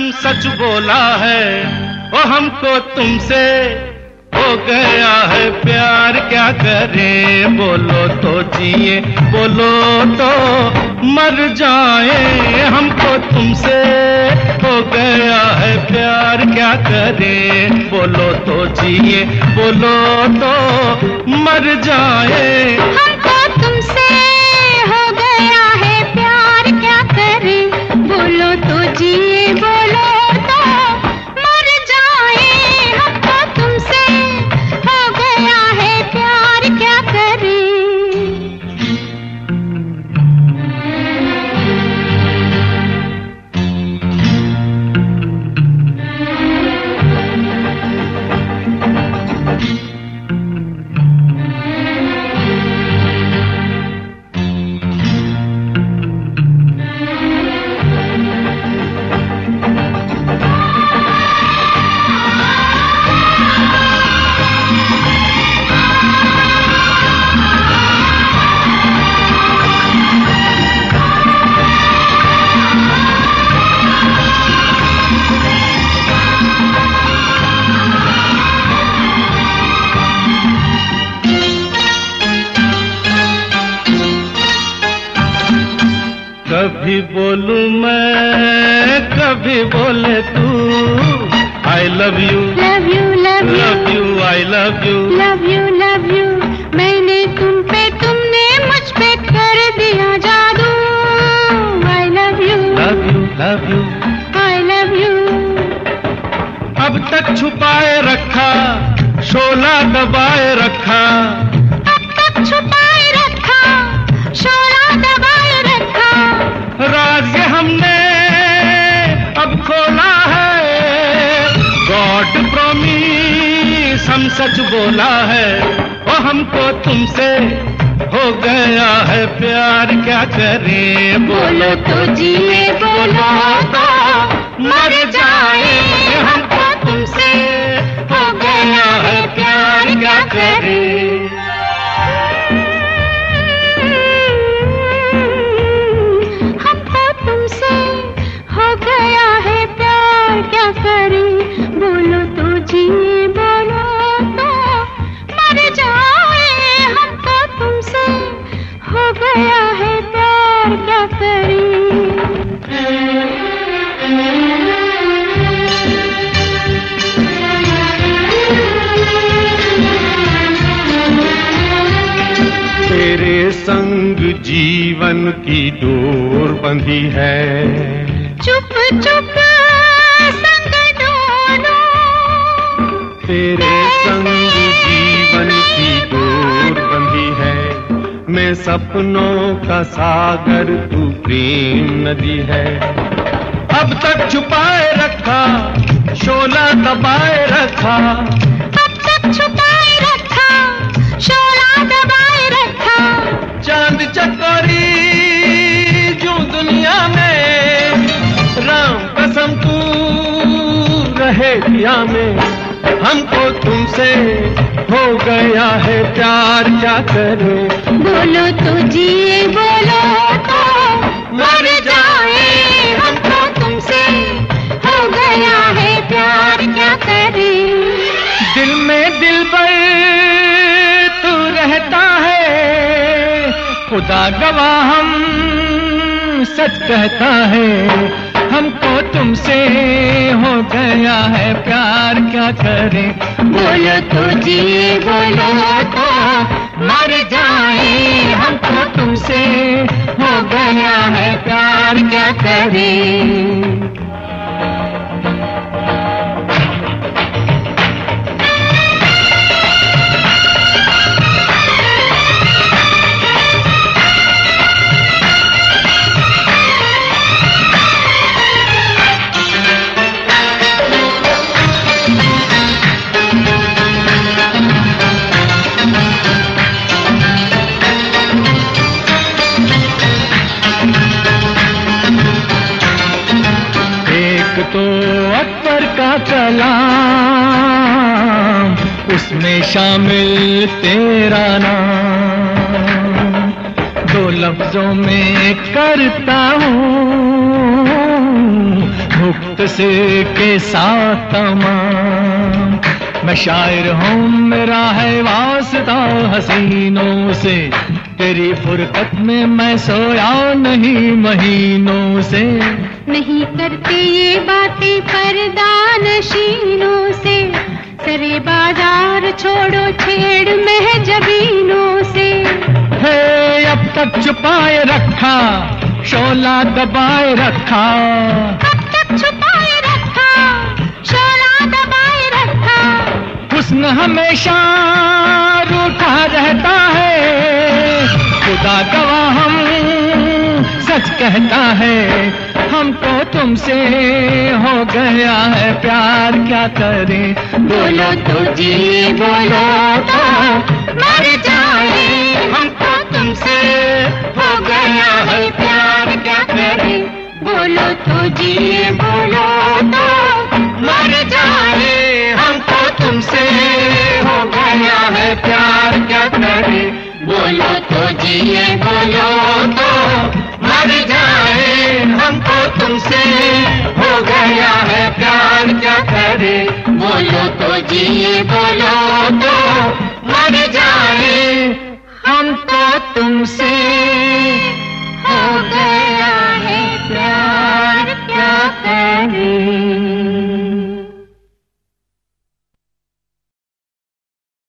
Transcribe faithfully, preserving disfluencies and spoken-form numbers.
कसम सच बोला है, ओ हमको तुमसे हो गया है प्यार, क्या करें बोलो तो जिए, बोलो तो मर जाए। हमको तुमसे हो गया है प्यार, क्या करें बोलो तो जिए, बोलो तो मर जाए। हमको तुमसे हो गया है प्यार, क्या करें बोलो तो जिए, बोलो तो मर जाए। हमको तुमसे हो गया है प्यार, क्या करें। कभी बोलूं मैं, कभी बोले तू, I love you love you love love you, I love you love you love you. मैंने तुम पे, तुमने मुझ पे कर दिया जादू। I love you love you love you, I love you. अब तक छुपाए रखा, शोला दबाए रखा, अब तक छुपाए रखा, शोला दबाए रखा। राज ये हमने अब खोला है, गॉड प्रॉमिस हम सच बोला है, ओ हमको तुमसे हो गया है प्यार, क्या करें बोलो तो जिए, बोलो तो मर जाए। हमको तुमसे हो गया है प्यार, क्या करें। हो गया है प्यार, क्या करें बोलो तो जिए, बोलो तो मर जाए। हमको तुमसे हो गया है प्यार, क्या करें। तेरे संग जीवन की डोर बंधी है, चुप चुप संग डोलो। तेरे संग जीवन की डोर बंधी है, मैं सपनों का सागर, तू प्रेम नदी है। अब तक छुपाए रखा, शोला दबाए रखा, अब तक छुपाए रखा, शोला दबाए रखा। चांद चकोरी जो दुनिया में, राम कसम तू रहे दिया में। हमको तुमसे हो गया है प्यार, क्या करें बोलो तो जिए, बोलो तो मर जाए। हमको तुमसे हो गया है प्यार, क्या करें। दिल में दिल पर तू रहता है, खुदा गवाह हम सच कहता है। हमको तुमसे हो गया है प्यार, क्या करें बोलो तो जिए, बोलो तो मर जाए। हमको तुमसे हो गया है प्यार, क्या करें। तो अकबर का कलाम, उसमें शामिल तेरा नाम, दो लफ्जों में करता हूँ मुक्त से के साथ तमाम। मैं शायर हूँ, मेरा है वास्ता हसीनों से, तेरी फुरकत में मैं सोया नहीं महीनों से। नहीं करते ये बातें पर्दा नशीनों से, सरे बाजार छोड़ो छेड़ महजबीनों से। है अब तक छुपाए रखा, शोला दबाए रखा, अब तक छुपाए रखा, शोला दबाए रखा। हुस्न हमेशा रूठा रहता है, खुदा गवाह हम सच कहता है। हमको तुमसे हो गया है प्यार, क्या करें? बोलो तो जी, बोलो तो मर जाए। हमको तुमसे हो गया है प्यार, क्या करें? बोलो तो जी, बोलो तो मर जाए। हमको तुमसे हो गया है प्यार, क्या करें? बोलो तो जी, बोलो तो मर जाए। हमको तुमसे हो गया है प्यार, क्या करें? बोलो तो जी, बोलो